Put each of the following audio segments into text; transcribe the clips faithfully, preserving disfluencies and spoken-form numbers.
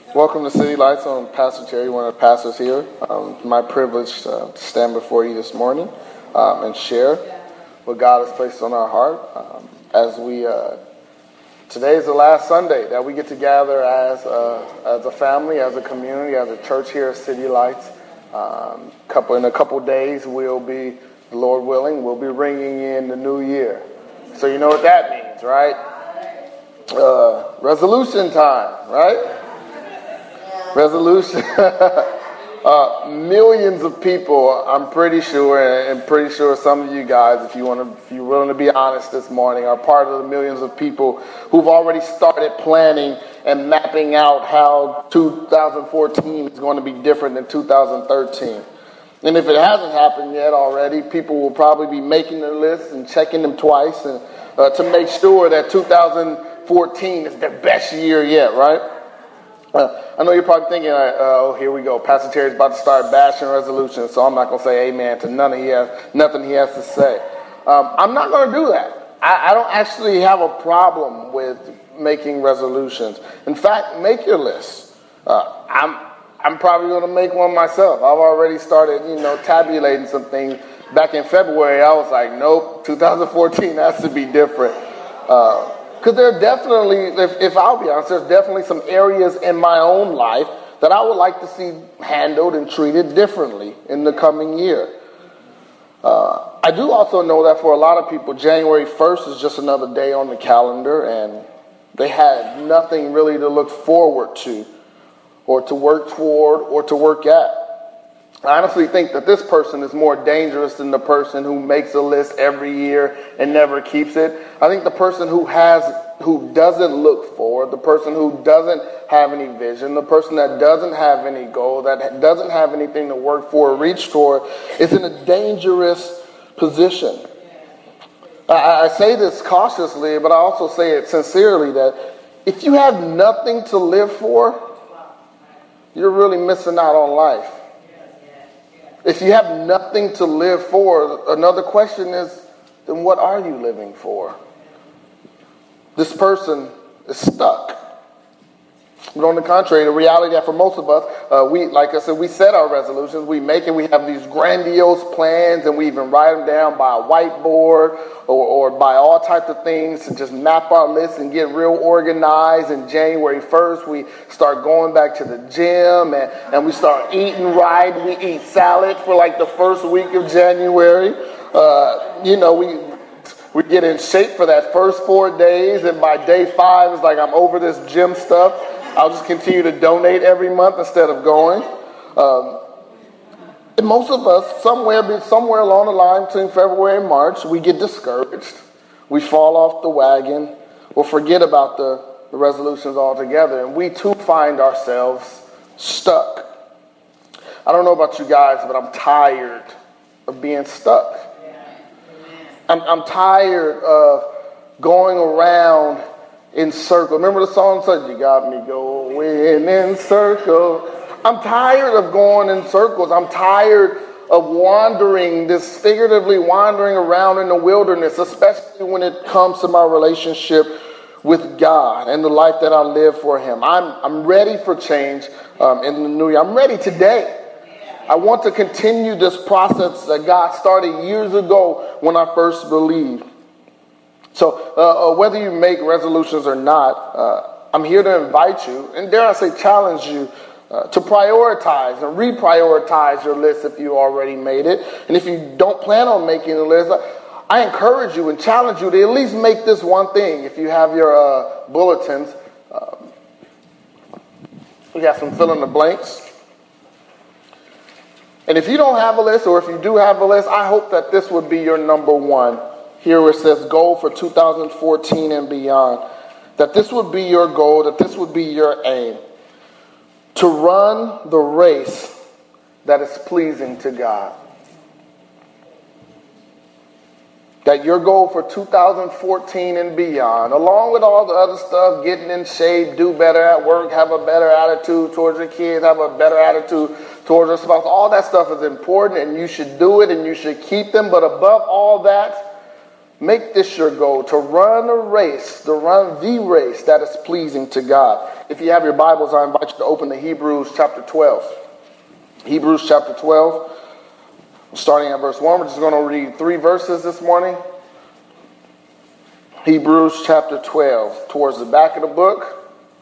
Welcome to City Lights. I'm Pastor Terry, one of the pastors here. Um, my privilege uh, to stand before you this morning um, and share what God has placed on our heart. Um, as we, uh, today is the last Sunday that we get to gather as a, as a family, as a community, as a church here at City Lights. Um, couple in a couple days, we'll be, Lord willing, we'll be ringing in the new year. So you know what that means, right? Uh, resolution time, right? Resolution. uh, millions of people, I'm pretty sure, and pretty sure some of you guys, if you want to, if you're willing to be honest this morning, are part of the millions of people who've already started planning and mapping out how two thousand fourteen is going to be different than two thousand thirteen. And if it hasn't happened yet already, people will probably be making their lists and checking them twice and uh, to make sure that two thousand fourteen is their best year yet, right? Uh, I know you're probably thinking, uh, oh, here we go. Pastor Terry's about to start bashing resolutions, so I'm not going to say amen to none of he has, nothing he has to say. Um, I'm not going to do that. I, I don't actually have a problem with making resolutions. In fact, make your list. Uh, I'm I'm probably going to make one myself. I've already started, you know, tabulating some things. Back in February, I was like, nope, two thousand fourteen has to be different. Uh, Because there are definitely, if, if I'll be honest, there's definitely some areas in my own life that I would like to see handled and treated differently in the coming year. Uh, I do also know that for a lot of people, January first is just another day on the calendar, and they had nothing really to look forward to or to work toward or to work at. I honestly think that this person is more dangerous than the person who makes a list every year and never keeps it. I think the person who has, who doesn't look forward, the person who doesn't have any vision, the person that doesn't have any goal, that doesn't have anything to work for or reach toward, is in a dangerous position. I, I say this cautiously, but I also say it sincerely, that if you have nothing to live for, you're really missing out on life. If you have nothing to live for, another question is, then what are you living for? This person is stuck. But on the contrary, the reality that for most of us, uh, we, like I said, we set our resolutions, we make it, we have these grandiose plans, and we even write them down by a whiteboard or, or by all types of things to just map our list and get real organized. And January first, we start going back to the gym and, and we start eating right. We eat salad for like the first week of January. Uh, you know, we we get in shape for that first four days, and by day five, it's like I'm over this gym stuff. I'll just continue to donate every month instead of going. Um, and most of us, somewhere somewhere along the line between February and March, we get discouraged. We fall off the wagon. We'll forget about the, the resolutions altogether. And we too find ourselves stuck. I don't know about you guys, but I'm tired of being stuck. I'm, I'm tired of going around in circles. Remember the song said, you got me going in circles. I'm tired of going in circles. I'm tired of wandering, this figuratively wandering around in the wilderness, especially when it comes to my relationship with God and the life that I live for Him. I'm I'm ready for change um, in the new year. I'm ready today. I want to continue this process that God started years ago when I first believed. So uh, uh, whether you make resolutions or not, uh, I'm here to invite you, and dare I say challenge you, uh, to prioritize and reprioritize your list if you already made it. And if you don't plan on making a list, I encourage you and challenge you to at least make this one thing. If you have your uh, bulletins, uh, we got some fill in the blanks. And if you don't have a list, or if you do have a list, I hope that this would be your number one. Here where it says goal for two thousand fourteen and beyond. That this would be your goal, that this would be your aim. To run the race that is pleasing to God. That your goal for two thousand fourteen and beyond, along with all the other stuff, getting in shape, do better at work, have a better attitude towards your kids, have a better attitude towards your spouse, all that stuff is important and you should do it and you should keep them. But above all that, Make this your goal, to run a race, to run the race that is pleasing to God. If you have your Bibles, I invite you to open to Hebrews chapter twelve. Hebrews chapter twelve, starting at verse one. We're just going to read three verses this morning. Hebrews chapter twelve, towards the back of the book.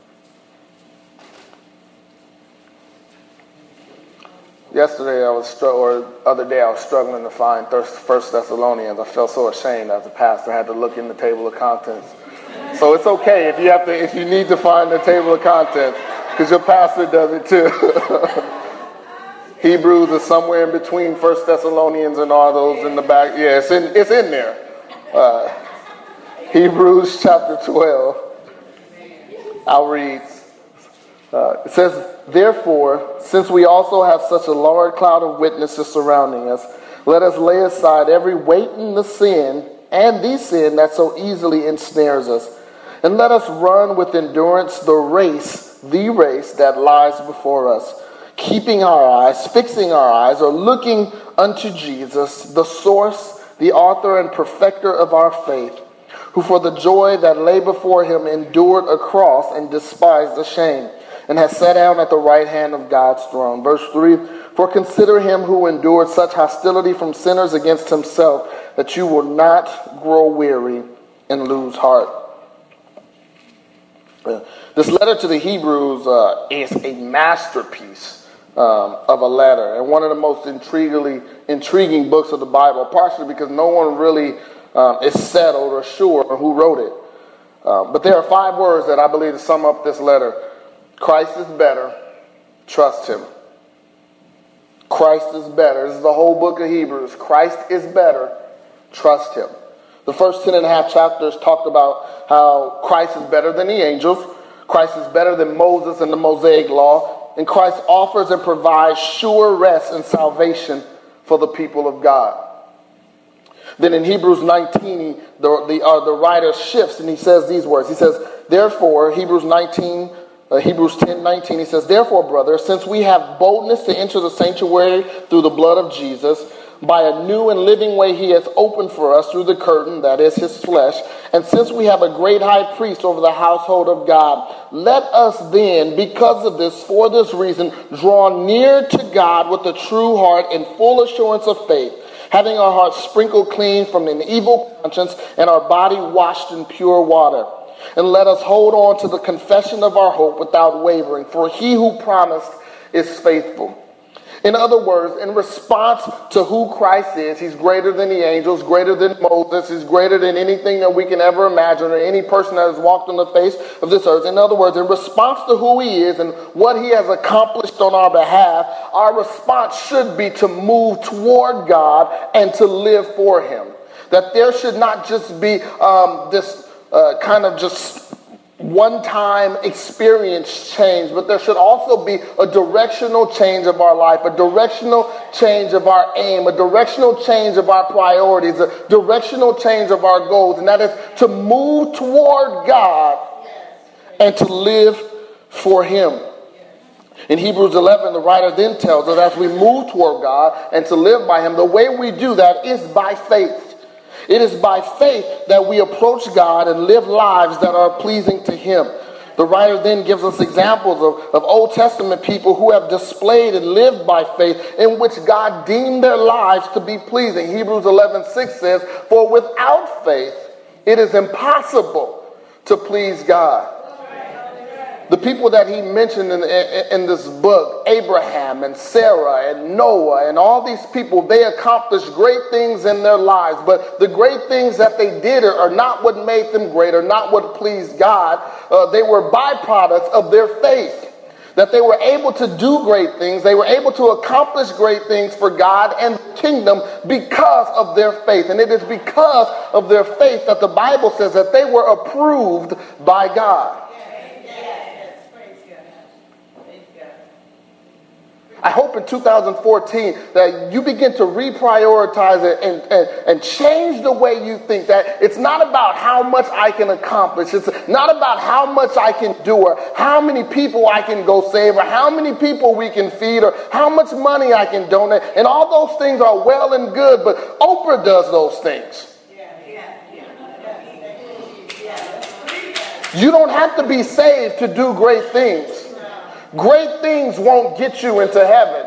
Yesterday, I was str- or other day, I was struggling to find First Thessalonians. I felt so ashamed as a pastor. I had to look in the table of contents. So it's okay if you have to, if you need to find the table of contents, because your pastor does it too. Hebrews is somewhere in between First Thessalonians and all those in the back. Yeah, it's in, it's in there. Uh, Hebrews chapter twelve. I'll read. Uh, it says, therefore, since we also have such a large cloud of witnesses surrounding us, let us lay aside every weight and the sin, and the sin that so easily ensnares us. And let us run with endurance the race, the race that lies before us, keeping our eyes, fixing our eyes, or looking unto Jesus, the source, the author and perfecter of our faith, who for the joy that lay before him endured a cross and despised the shame, and has sat down at the right hand of God's throne. Verse three, for consider him who endured such hostility from sinners against himself, that you will not grow weary and lose heart. Uh, this letter to the Hebrews uh, is a masterpiece um, of a letter, and one of the most intriguingly, intriguing books of the Bible, partially because no one really um, is settled or sure who wrote it. Uh, but there are five words that I believe to sum up this letter. Christ is better, trust him. Christ is better. This is the whole book of Hebrews. Christ is better, trust him. The first ten and a half chapters talked about how Christ is better than the angels. Christ is better than Moses and the Mosaic law. And Christ offers and provides sure rest and salvation for the people of God. Then in Hebrews nineteen, the, the, uh, the writer shifts and he says these words. He says, therefore, Hebrews nineteen, Uh, Hebrews ten nineteen, he says, therefore, brothers, since we have boldness to enter the sanctuary through the blood of Jesus, by a new and living way he has opened for us through the curtain, that is his flesh, and since we have a great high priest over the household of God, let us then, because of this, for this reason, draw near to God with a true heart and full assurance of faith, having our hearts sprinkled clean from an evil conscience and our body washed in pure water. And let us hold on to the confession of our hope without wavering, for he who promised is faithful. In other words, in response to who Christ is, he's greater than the angels, greater than Moses, he's greater than anything that we can ever imagine or any person that has walked on the face of this earth. In other words, in response to who he is and what he has accomplished on our behalf, our response should be to move toward God and to live for him. That there should not just be um, this Uh, kind of just one-time experience change, but there should also be a directional change of our life, a directional change of our aim, a directional change of our priorities, a directional change of our goals, and that is to move toward God and to live for him. In Hebrews eleven, the writer then tells us as we move toward God and to live by him, the way we do that is by faith. It is by faith that we approach God and live lives that are pleasing to him. The writer then gives us examples of, of Old Testament people who have displayed and lived by faith in which God deemed their lives to be pleasing. Hebrews eleven six says, for without faith it is impossible to please God. The people that he mentioned in, in, in this book, Abraham and Sarah and Noah and all these people, they accomplished great things in their lives. But the great things that they did are not what made them great or not what pleased God. Uh, they were byproducts of their faith. That they were able to do great things. They were able to accomplish great things for God and the kingdom because of their faith. And it is because of their faith that the Bible says that they were approved by God. I hope in two thousand fourteen that you begin to reprioritize it and, and, and change the way you think. That it's not about how much I can accomplish. It's not about how much I can do or how many people I can go save or how many people we can feed or how much money I can donate. And all those things are well and good, but Oprah does those things. Yeah, yeah, You don't have to be saved to do great things. Great things won't get you into heaven.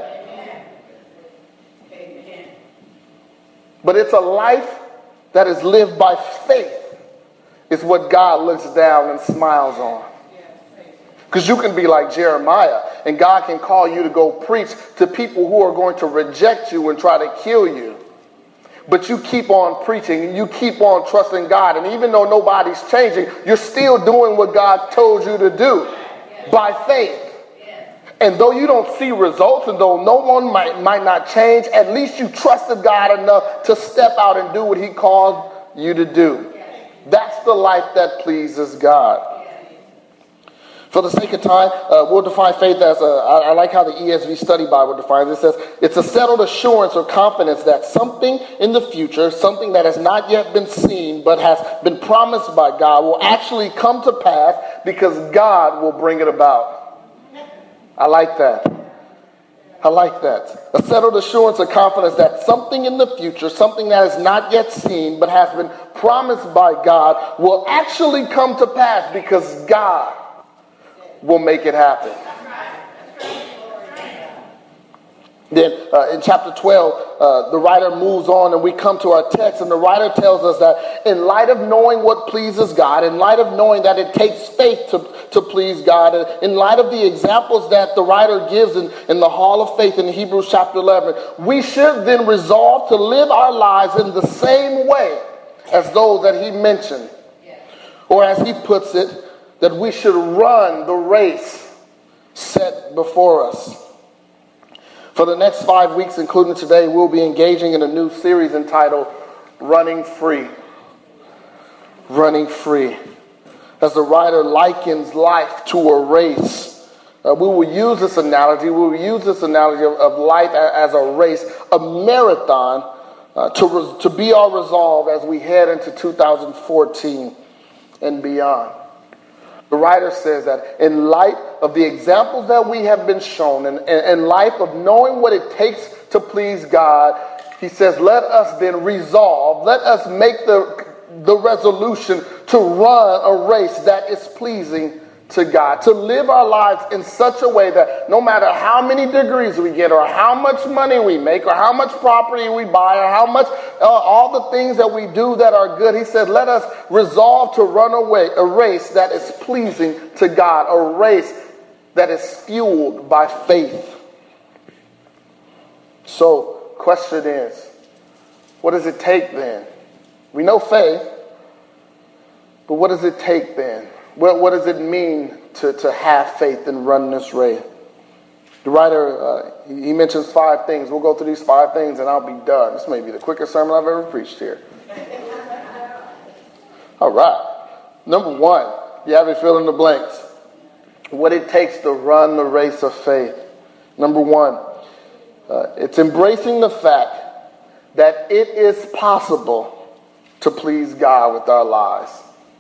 But it's a life that is lived by faith. It's what God looks down and smiles on. Because you can be like Jeremiah, and God can call you to go preach to people who are going to reject you and try to kill you. But you keep on preaching, and you keep on trusting God. And even though nobody's changing, you're still doing what God told you to do by faith. And though you don't see results, and though no one might, might not change, at least you trusted God enough to step out and do what he called you to do. That's the life that pleases God. For the sake of time, uh, we'll define faith as a, I, I like how the E S V Study Bible defines it. It says, it's a settled assurance or confidence that something in the future, something that has not yet been seen but has been promised by God, will actually come to pass because God will bring it about. I like that. I like that. A settled assurance or confidence that something in the future, something that is not yet seen but has been promised by God, will actually come to pass because God will make it happen. Then uh, in chapter twelve, uh, the writer moves on and we come to our text, and the writer tells us that in light of knowing what pleases God, in light of knowing that it takes faith to, to please God, and in light of the examples that the writer gives in, in the Hall of Faith in Hebrews chapter eleven, we should then resolve to live our lives in the same way as those that he mentioned. Or as he puts it, that we should run the race set before us. For the next five weeks, including today, we'll be engaging in a new series entitled Running Free. Running Free. As the writer likens life to a race, uh, we will use this analogy, we will use this analogy of, of life as a race, a marathon, uh, to, res- to be our resolve as we head into two thousand fourteen and beyond. The writer says that in light of the examples that we have been shown, and in light of knowing what it takes to please God, he says, let us then resolve, let us make the, the resolution to run a race that is pleasing to God, to live our lives in such a way that no matter how many degrees we get, or how much money we make, or how much property we buy, or how much, uh, all the things that we do that are good, he said, let us resolve to run away a race that is pleasing to God, a race that is fueled by faith. So, question is, what does it take then? We know faith, but what does it take then? What, what does it mean to, to have faith and run this race? The writer, uh, he mentions five things. We'll go through these five things and I'll be done. This may be the quickest sermon I've ever preached here. All right. Number one, you have it fill in the blanks. What it takes to run the race of faith. Number one, uh, it's embracing the fact that it is possible to please God with our lives.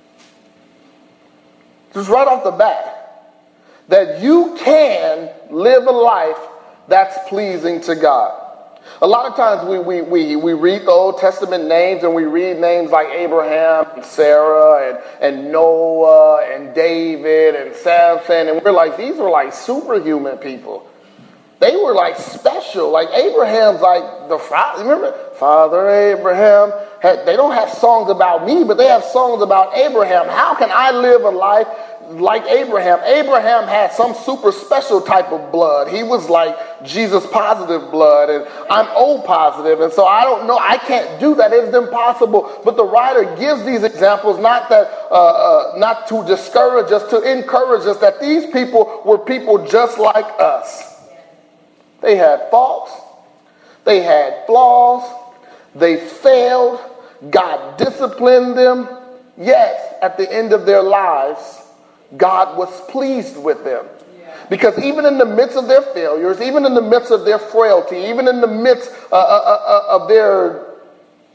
Just right off the bat, that you can live a life that's pleasing to God. A lot of times we, we, we, we read the Old Testament names, and we read names like Abraham and Sarah and, and Noah and David and Samson, and we're like, these are like superhuman people. They were like special. Like Abraham's like the father. Remember, Father Abraham. Had, they don't have songs about me, but they have songs about Abraham. How can I live a life like Abraham? Abraham had some super special type of blood. He was like Jesus positive blood, and I'm O positive, and so I don't know. I can't do that. It's impossible. But the writer gives these examples not that, uh, uh, not to discourage us, to encourage us that these people were people just like us. They had faults. They had flaws. They failed. God disciplined them. Yet, at the end of their lives, God was pleased with them. Because even in the midst of their failures, even in the midst of their frailty, even in the midst uh, uh, uh, of their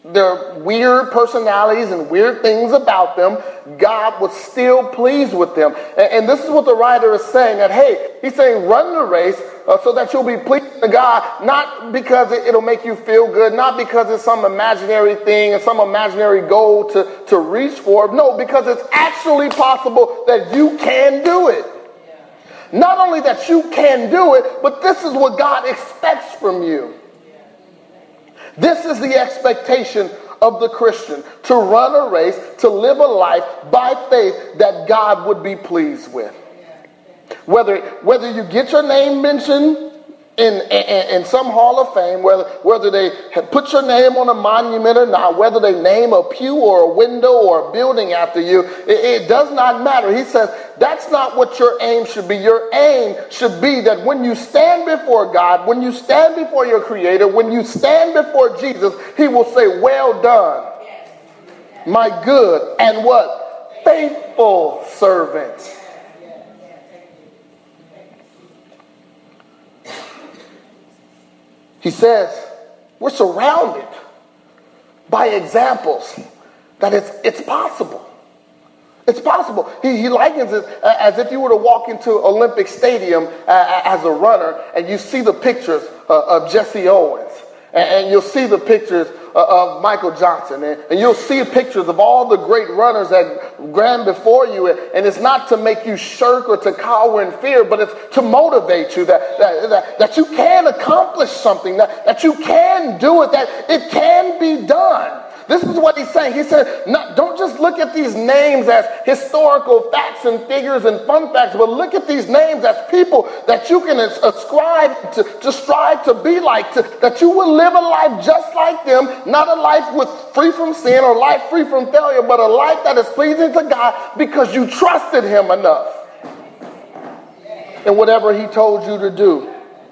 their weird personalities and weird things about them, God was still pleased with them. And, and this is what the writer is saying, that, hey, he's saying run the race uh, so that you'll be pleased to God, not because it, it'll make you feel good, not because it's some imaginary thing and some imaginary goal to, to reach for. No, because it's actually possible that you can do it. Not only that you can do it, but this is what God expects from you. This is the expectation of the Christian, to run a race, to live a life by faith that God would be pleased with. Whether, whether you get your name mentioned in, in, in some hall of fame, whether, whether they have put your name on a monument or not, whether they name a pew or a window or a building after you, it, it does not matter. He says that's not what your aim should be. Your aim should be that when you stand before God, when you stand before your Creator, when you stand before Jesus, He will say, well done, my good and what? Faithful servant. He says we're surrounded by examples that it's, it's possible. It's possible. He, he likens it as if you were to walk into Olympic Stadium uh, as a runner and you see the pictures uh, of Jesse Owens. And, and you'll see the pictures uh, of Michael Johnson. And, and you'll see pictures of all the great runners that ran before you. And it's not to make you shirk or to cower in fear, but it's to motivate you that, that, that, that you can accomplish something, that, that you can do it, that it can be done. This is what he's saying. He said, no, don't just look at these names as historical facts and figures and fun facts, but look at these names as people that you can ascribe to, to strive to be like, to, that you will live a life just like them, not a life with free from sin or life free from failure, but a life that is pleasing to God because you trusted Him enough in whatever He told you to do.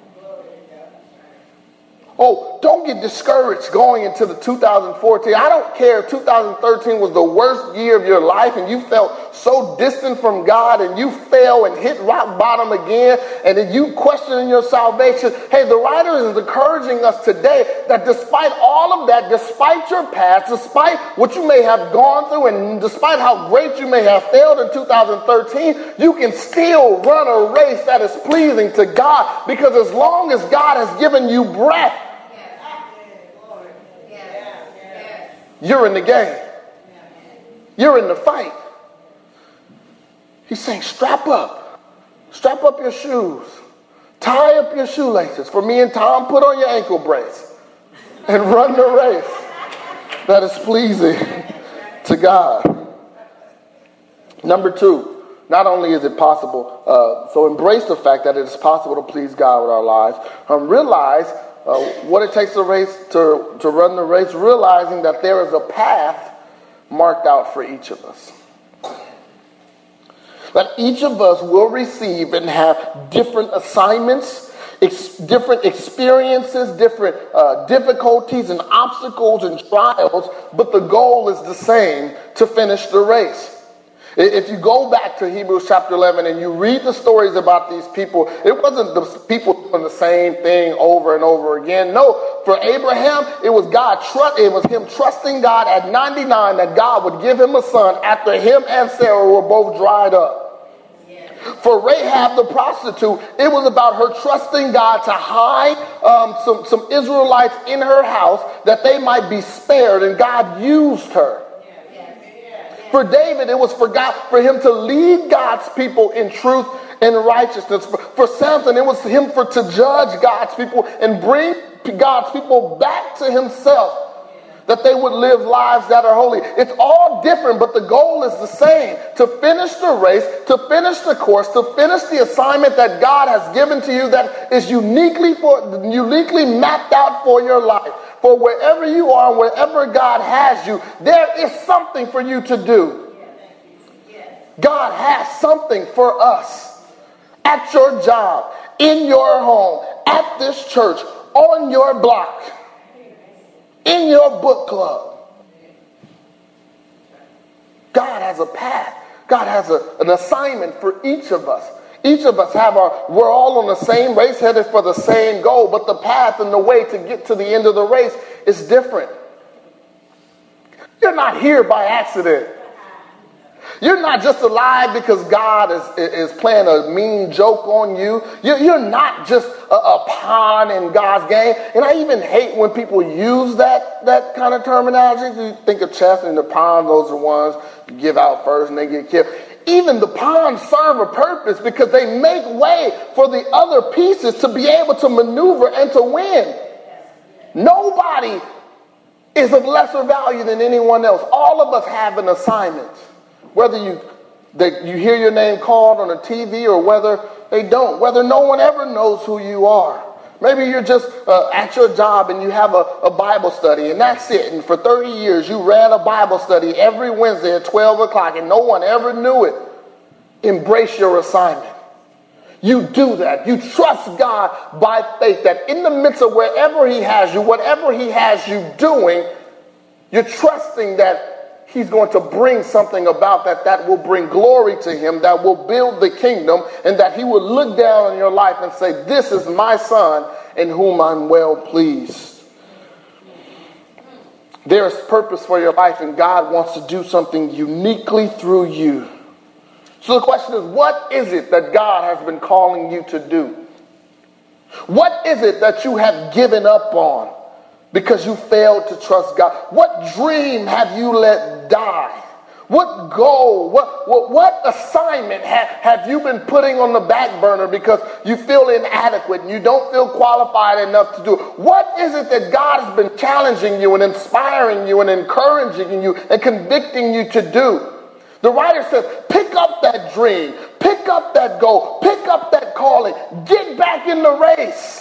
Oh, don't get discouraged going into the two thousand fourteen. I don't care if two thousand thirteen was the worst year of your life and you felt so distant from God and you fell and hit rock bottom again and then you questioning your salvation. Hey, the writer is encouraging us today that despite all of that, despite your past, despite what you may have gone through and despite how great you may have failed in two thousand thirteen, you can still run a race that is pleasing to God, because as long as God has given you breath, you're in the game. You're in the fight. He's saying, strap up. Strap up your shoes. Tie up your shoelaces. For me and Tom, put on your ankle brace and run the race that is pleasing to God. Number two, not only is it possible, uh, so embrace the fact that it is possible to please God with our lives. Um, realize Uh, what it takes to race to, to run the race, realizing that there is a path marked out for each of us. That each of us will receive and have different assignments, ex- different experiences, different uh, difficulties and obstacles and trials, but the goal is the same: to finish the race. If you go back to Hebrews chapter eleven and you read the stories about these people, it wasn't the people doing the same thing over and over again. No, for Abraham, it was God. Trust, it was him trusting God at ninety-nine that God would give him a son after him and Sarah were both dried up. Yeah. For Rahab the prostitute, it was about her trusting God to hide um, some, some Israelites in her house that they might be spared, and God used her. For David, it was for God, for him to lead God's people in truth and righteousness. For, for Samson, it was him for to judge God's people and bring God's people back to himself, that they would live lives that are holy. It's all different, but the goal is the same: to finish the race, to finish the course, to finish the assignment that God has given to you that is uniquely for uniquely mapped out for your life. For wherever you are and wherever God has you, there is something for you to do. God has something for us at your job, in your home, at this church, on your block, in your book club. God has a path. God has a, an assignment for each of us. Each of us have our, we're all on the same race, headed for the same goal, but the path and the way to get to the end of the race is different. You're not here by accident. You're not just alive because God is, is playing a mean joke on you. You're, you're not just a, a pawn in God's game. And I even hate when people use that, that kind of terminology. You think of chess and the pawns, those are the ones you give out first and they get killed. Even the pawns serve a purpose because they make way for the other pieces to be able to maneuver and to win. Nobody is of lesser value than anyone else. All of us have an assignment. Whether you that you hear your name called on a T V or whether they don't, whether no one ever knows who you are. Maybe you're just uh, at your job and you have a, a Bible study and that's it. And for thirty years you ran a Bible study every Wednesday at twelve o'clock and no one ever knew it. Embrace your assignment. You do that. You trust God by faith that in the midst of wherever he has you, whatever he has you doing, you're trusting that he's going to bring something about that that will bring glory to him, that will build the kingdom, and that he will look down on your life and say, this is my son in whom I'm well pleased. There's purpose for your life, and God wants to do something uniquely through you. So the question is, what is it that God has been calling you to do? What is it that you have given up on because you failed to trust God? What dream have you let die? What goal, what what, what assignment ha, have you been putting on the back burner because you feel inadequate and you don't feel qualified enough to do it? What is it that God has been challenging you and inspiring you and encouraging you and convicting you to do? The writer says, pick up that dream, pick up that goal, pick up that calling, get back in the race.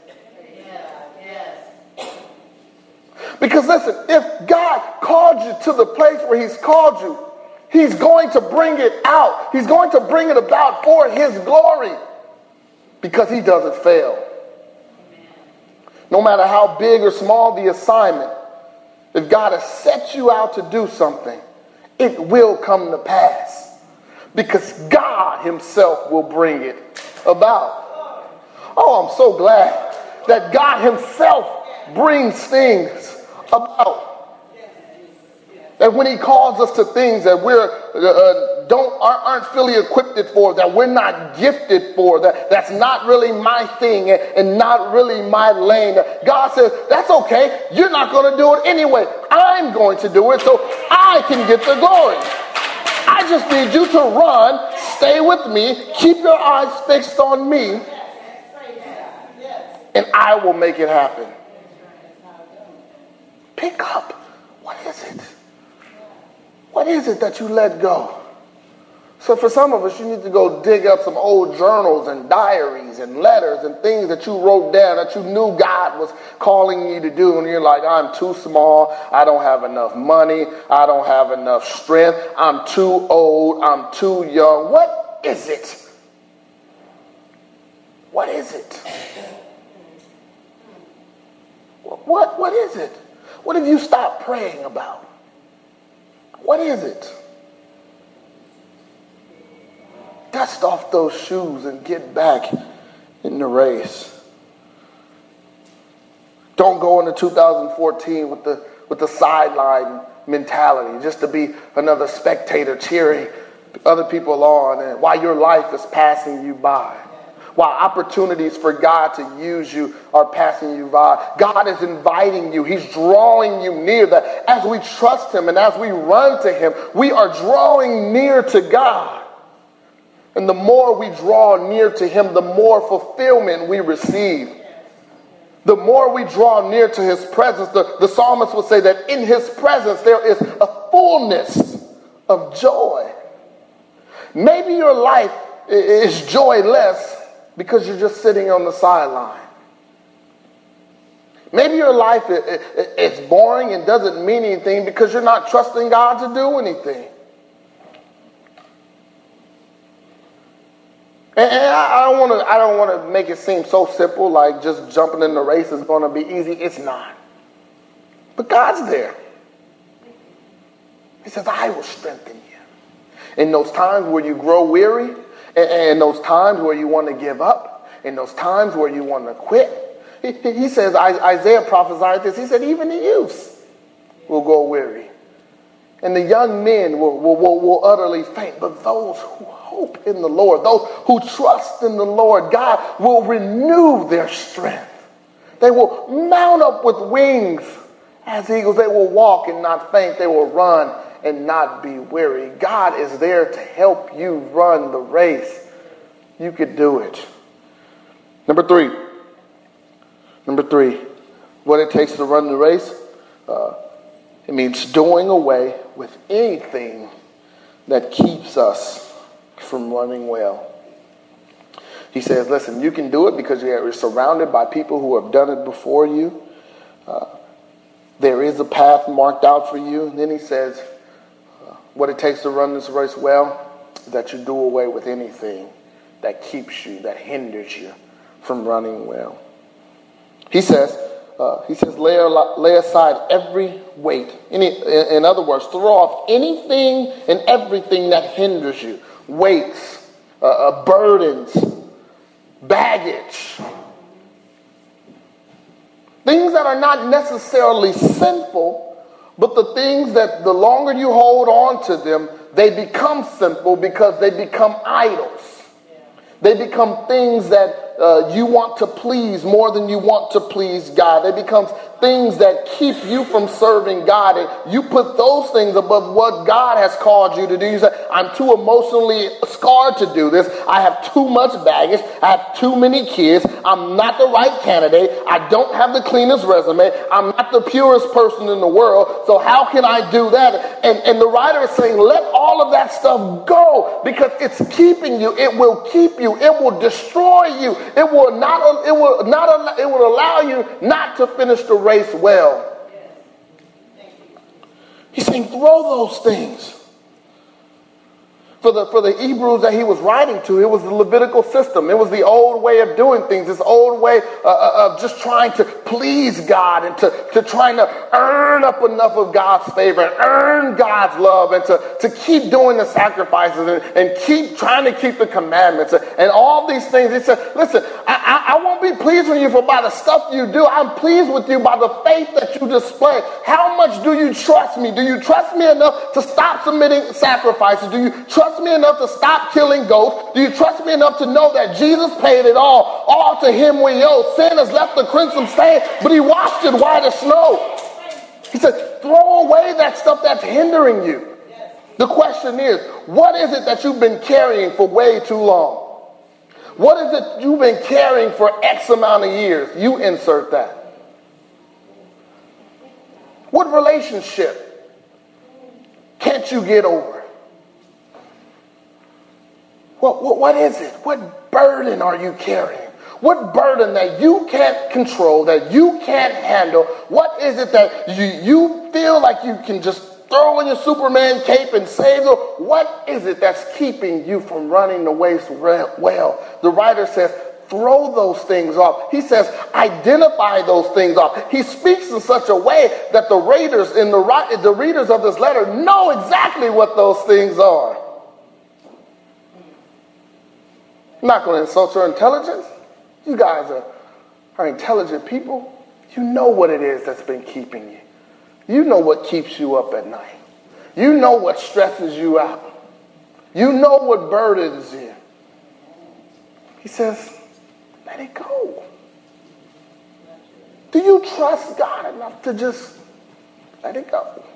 Because listen, if God called you to the place where he's called you, he's going to bring it out. He's going to bring it about for his glory because he doesn't fail. No matter how big or small the assignment, if God has set you out to do something, it will come to pass because God himself will bring it about. Oh, I'm so glad that God himself brings things about. That when he calls us to things that we're uh, don't aren't, aren't fully equipped for, that we're not gifted for, that that's not really my thing and, and not really my lane, God says that's okay. You're not going to do it anyway. I'm going to do it so I can get the glory. I just need you to run, stay with me, keep your eyes fixed on me, and I will make it happen. Pick up. What is it? What is it that you let go? So for some of us, you need to go dig up some old journals and diaries and letters and things that you wrote down that you knew God was calling you to do. And you're like, I'm too small. I don't have enough money. I don't have enough strength. I'm too old. I'm too young. What is it? What is it? What, what is it? What have you stopped praying about? What is it? Dust off those shoes and get back in the race. Don't go into two thousand fourteen with the with the sideline mentality, just to be another spectator cheering other people on, and while your life is passing you by. While opportunities for God to use you are passing you by. God is inviting you. He's drawing you near. That as we trust him and as we run to him, we are drawing near to God. And the more we draw near to him, the more fulfillment we receive. The more we draw near to his presence, the, the psalmist would say that in his presence there is a fullness of joy. Maybe your life is joyless because you're just sitting on the sideline. Maybe your life is boring and doesn't mean anything because you're not trusting God to do anything. And I don't want to I don't want to make it seem so simple, like just jumping in the race is going to be easy. It's not. But God's there. He says, I will strengthen you. In those times where you grow weary, and those times where you want to give up, in those times where you want to quit. He, he says, Isaiah prophesied this. He said, even the youths will go weary and the young men will, will, will, will utterly faint. But those who hope in the Lord, those who trust in the Lord, God will renew their strength. They will mount up with wings as eagles. They will walk and not faint. They will run and not be weary. God is there to help you run the race. You could do it. Number three. Number three. What it takes to run the race. Uh, it means doing away with anything that keeps us from running well. He says, listen, you can do it because you're surrounded by people who have done it before you. Uh, there is a path marked out for you. And then he says, uh, what it takes to run this race well is that you do away with anything that keeps you, that hinders you from running well. He says, uh, he says, lay, lay aside every weight. Any, in, in other words, throw off anything and everything that hinders you. Weights, uh, uh, burdens, baggage. Things that are not necessarily sinful, but the things that the longer you hold on to them, they become sinful because they become idols. They become things that uh, you want to please more than you want to please God. They become things that keep you from serving God. And you put those things above what God has called you to do. You say, I'm too emotionally scarred to do this. I have too much baggage. I have too many kids. I'm not the right candidate. I don't have the cleanest resume. I'm not the purest person in the world. So how can I do that? And, and the writer is saying, let all of that stuff go because it's keeping you. It will keep you. It will destroy you. It will not, it will not, it will allow you not to finish the race well. He's saying, throw those things. For the, for the Hebrews that he was writing to, it was the Levitical system. It was the old way of doing things, this old way uh, of just trying to please God and to, to trying to earn up enough of God's favor and earn God's love and to, to keep doing the sacrifices and, and keep trying to keep the commandments and, and all these things. He said, listen, I, I, I won't be pleased with you for by the stuff you do. I'm pleased with you by the faith that you display. How much do you trust me? Do you trust me enough to stop submitting sacrifices? Do you trust me enough to stop killing goats? Do you trust me enough to know that Jesus paid it all? All to him we owe. Sin has left the crimson stain, but he washed it white as snow. He said, throw away that stuff that's hindering you. The question is, what is it that you've been carrying for way too long? What is it you've been carrying for X amount of years? You insert that. What relationship can't you get over? What, what, what is it? What burden are you carrying? What burden that you can't control, that you can't handle? What is it that you, you feel like you can just throw in your Superman cape and save them? What is it that's keeping you from running the race well? The writer says, throw those things off. He says, identify those things off. He speaks in such a way that the readers in the, the readers of this letter know exactly what those things are. I'm not going to insult your intelligence. You guys are, are intelligent people. You know what it is that's been keeping you. You know what keeps you up at night. You know what stresses you out. You know what burdens you. He says, let it go. Do you trust God enough to just let it go?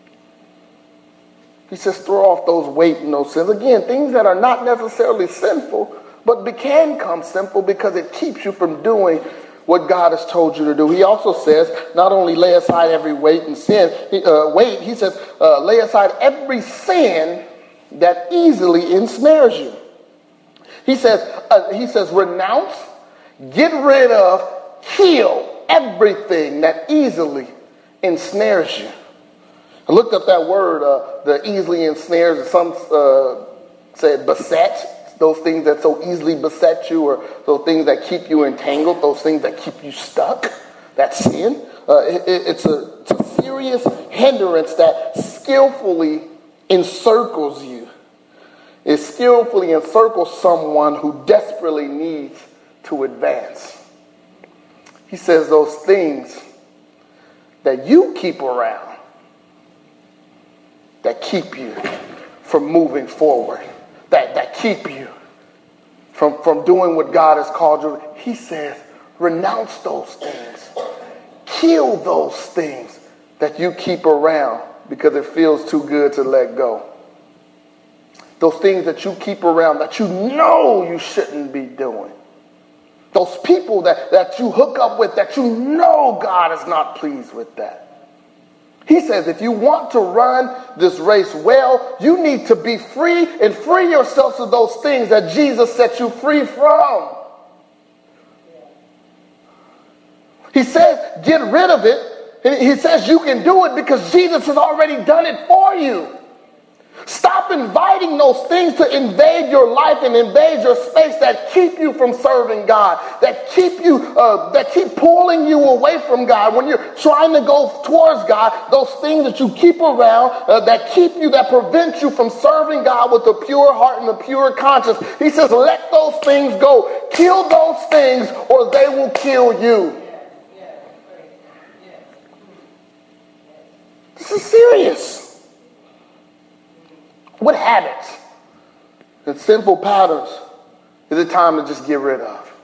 He says, throw off those weight and those sins. Again, things that are not necessarily sinful, but it can come simple because it keeps you from doing what God has told you to do. He also says, not only lay aside every weight and sin, uh, weight, he says, uh, lay aside every sin that easily ensnares you. He says, uh, he says, renounce, get rid of, kill everything that easily ensnares you. I looked up that word, uh, the easily ensnares. Some uh, said beset. Those things that so easily beset you, or those things that keep you entangled, those things that keep you stuck, that's sin. Uh, it, it's, a, it's a serious hindrance that skillfully encircles you. It skillfully encircles someone who desperately needs to advance. He says those things that you keep around that keep you from moving forward, that, that keep you from, from doing what God has called you. He says, renounce those things. Kill those things that you keep around because it feels too good to let go. Those things that you keep around that you know you shouldn't be doing. Those people that, that you hook up with that you know God is not pleased with that. He says if you want to run this race well, you need to be free and free yourself of those things that Jesus set you free from. He says get rid of it. And he says you can do it because Jesus has already done it for you. Stop inviting those things to invade your life and invade your space that keep you from serving God, that keep you, uh, that keep pulling you away from God. When you're trying to go towards God, those things that you keep around uh, that keep you, that prevent you from serving God with a pure heart and a pure conscience. He says, let those things go. Kill those things or they will kill you. This is serious. What habits and sinful patterns is it time to just get rid of?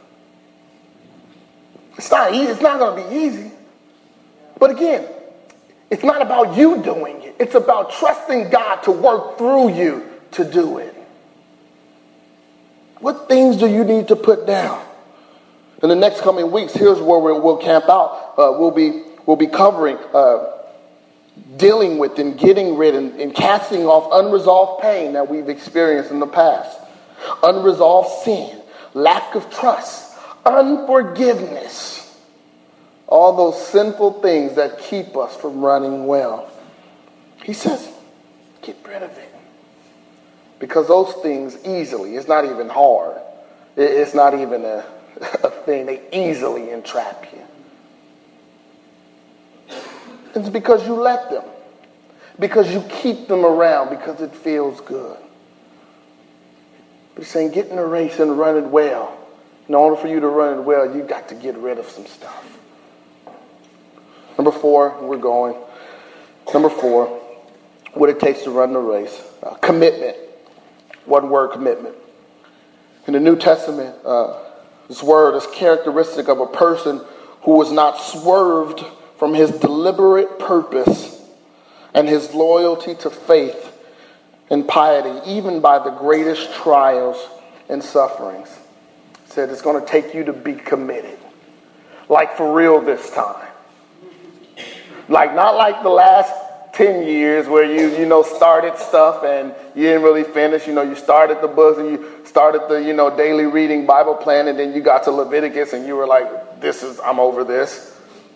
It's not easy. It's not going to be easy. But again, it's not about you doing it. It's about trusting God to work through you to do it. What things do you need to put down? In the next coming weeks, here's where we'll, we'll camp out. Uh, we'll be we'll be covering. Uh, dealing with and getting rid and, and casting off unresolved pain that we've experienced in the past. Unresolved sin, lack of trust, unforgiveness. All those sinful things that keep us from running well. He says, get rid of it. Because those things easily, it's not even hard. It's not even a, a thing. They easily entrap you. It's because you let them. Because you keep them around because it feels good. But he's saying get in the race and run it well. In order for you to run it well, you've got to get rid of some stuff. Number four, we're going. Number four, what it takes to run the race. Uh, commitment. One word, commitment. In the New Testament, uh, this word is characteristic of a person who was not swerved from his deliberate purpose and his loyalty to faith and piety, even by the greatest trials and sufferings. He said it's going to take you to be committed. Like for real this time. Like not like the last ten years where you, you know, started stuff and you didn't really finish. You know, you started the books and you started the, you know, daily reading Bible plan and then you got to Leviticus and you were like, this is, I'm over this.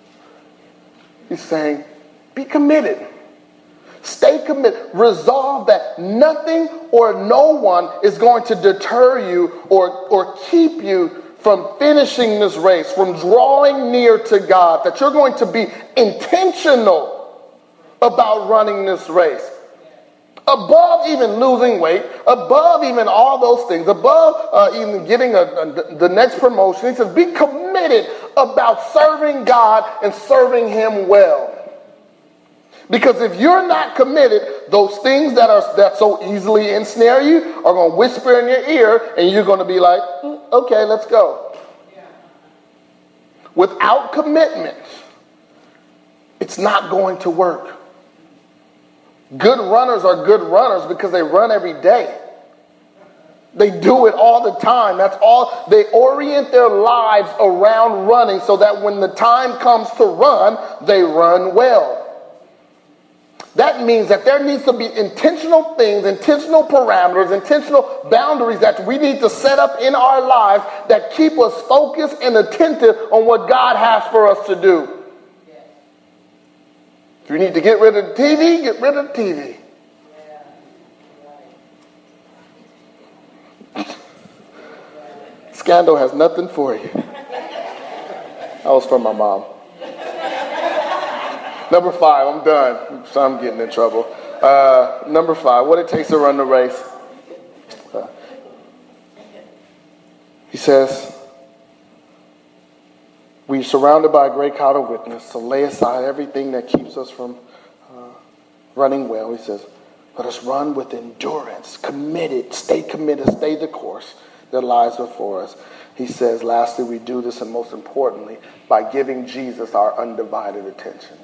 He's saying, be committed. Stay committed. Resolve that nothing or no one is going to deter you or, or keep you from finishing this race, from drawing near to God, that you're going to be intentional about running this race. Above even losing weight, above even all those things, above uh, even getting a, a, the next promotion, he says, be committed about serving God and serving Him well. Because if you're not committed, those things that are that so easily ensnare you are going to whisper in your ear, and you're going to be like, mm, okay, let's go. Yeah. Without commitment, it's not going to work. Good runners are good runners because they run every day. They do it all the time. That's all. They orient their lives around running so that when the time comes to run, they run well. That means that there needs to be intentional things, intentional parameters, intentional boundaries that we need to set up in our lives that keep us focused and attentive on what God has for us to do. If you need to get rid of the T V, get rid of the T V. Scandal has nothing for you. That was from my mom. Number five, I'm done. So I'm getting in trouble. Uh, number five, what it takes to run the race. Uh, he says, we're surrounded by a great cloud of witness, so lay aside everything that keeps us from uh, running well. He says, Let us run with endurance, committed, stay committed, stay the course that lies before us. He says, lastly, we do this, and most importantly, by giving Jesus our undivided attention.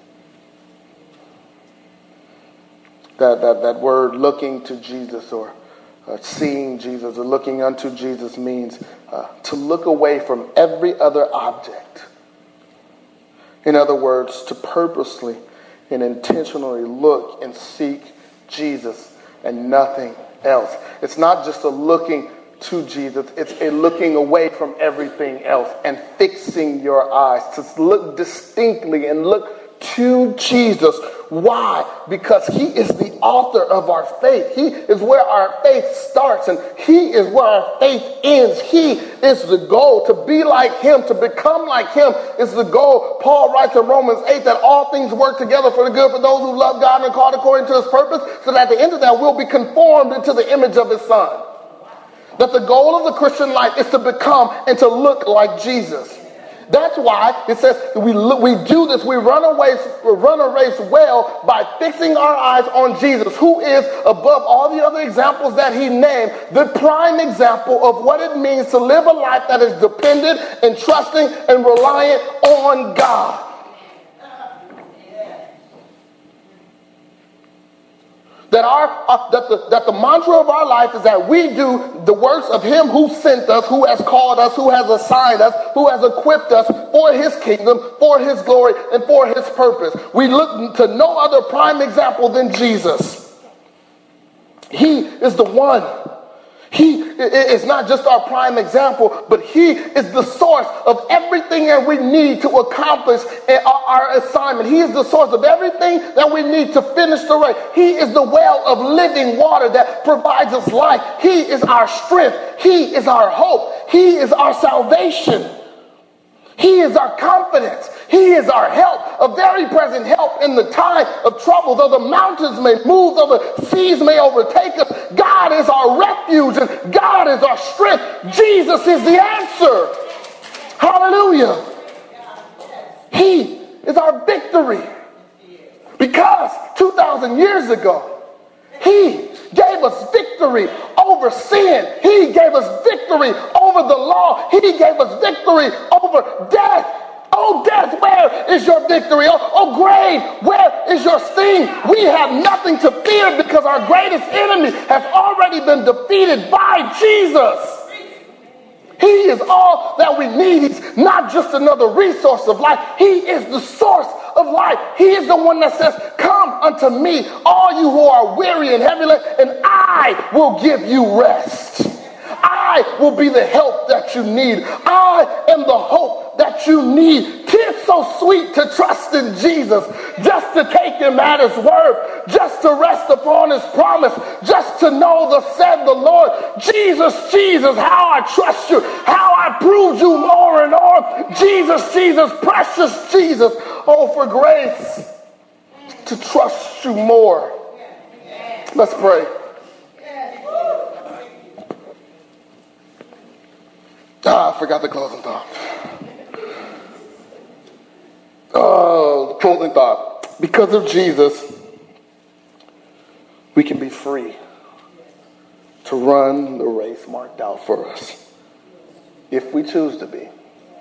That, that, that word looking to Jesus, or uh, seeing Jesus, or looking unto Jesus means uh, to look away from every other object. In other words, to purposely and intentionally look and seek Jesus and nothing else. It's not just a looking to Jesus, it's a looking away from everything else and fixing your eyes to look distinctly and look to Jesus. Why? Because he is the author of our faith. He is where our faith starts, and he is where our faith ends. He is the goal. To be like him, to become like him is the goal. Paul writes in Romans eight that all things work together for the good for those who love God and are called according to his purpose, so that at the end of that we'll be conformed into the image of his son. That the goal of the Christian life is to become and to look like Jesus. That's why it says we look, we do this, we run a race, run a race well by fixing our eyes on Jesus, who is above all the other examples that he named, the prime example of what it means to live a life that is dependent and trusting and reliant on God. That our uh, that the that the mantra of our life is that we do the works of him who sent us, who has called us, who has assigned us, who has equipped us for his kingdom, for his glory, and for his purpose. We look to no other prime example than Jesus. He is the one. He is not just our prime example, but he is the source of everything that we need to accomplish our assignment. He is the source of everything that we need to finish the race. He is the well of living water that provides us life. He is our strength. He is our hope. He is our salvation. He is our confidence. He is our help, a very present help in the time of trouble. Though the mountains may move, though the seas may overtake us, God is our refuge and God is our strength. Jesus is the answer. Hallelujah. He is our victory. Because two thousand years ago, he gave us victory over sin. He gave us victory over the law. He gave us victory over death. Oh, death, where is your victory? Oh, oh, grave, where is your sting? We have nothing to fear because our greatest enemy has already been defeated by Jesus. He is all that we need. He's not just another resource of life. He is the source of life. He is the one that says, come unto me, all you who are weary and heavy laden, and I will give you rest. I will be the help that you need. I am the hope that you need. Tis so sweet to trust in Jesus, just to take him at his word, just to rest upon his promise, just to know the said the Lord. Jesus, Jesus, how I trust you, how I proved you more and more. Jesus, Jesus, precious Jesus. Oh, for grace to trust you more. Let's pray. Ah, I forgot the closing thought. Oh, the closing thought. Because of Jesus, we can be free to run the race marked out for us, if we choose to be.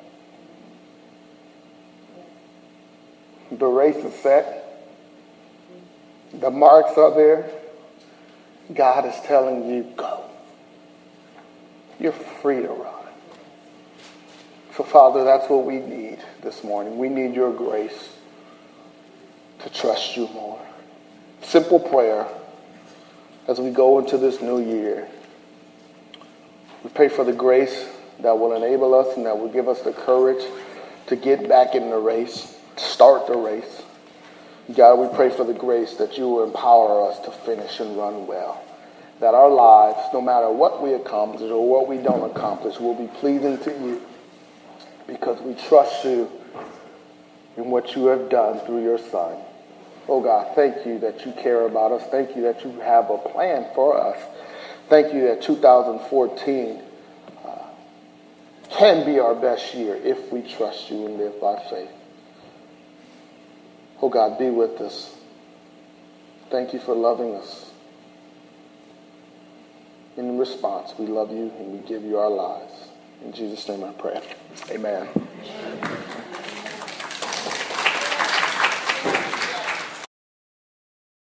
The race is set. The marks are there. God is telling you, go. You're free to run. So, Father, that's what we need this morning. We need your grace to trust you more. Simple prayer as we go into this new year. We pray for the grace that will enable us and that will give us the courage to get back in the race, start the race. God, we pray for the grace that you will empower us to finish and run well. That our lives, no matter what we accomplish or what we don't accomplish, will be pleasing to you. Because we trust you in what you have done through your Son. Oh God, thank you that you care about us. Thank you that you have a plan for us. Thank you that two thousand fourteen uh, can be our best year if we trust you and live by faith. Oh God, be with us. Thank you for loving us. response. We love you and we give you our lives. In Jesus' name I pray. Amen.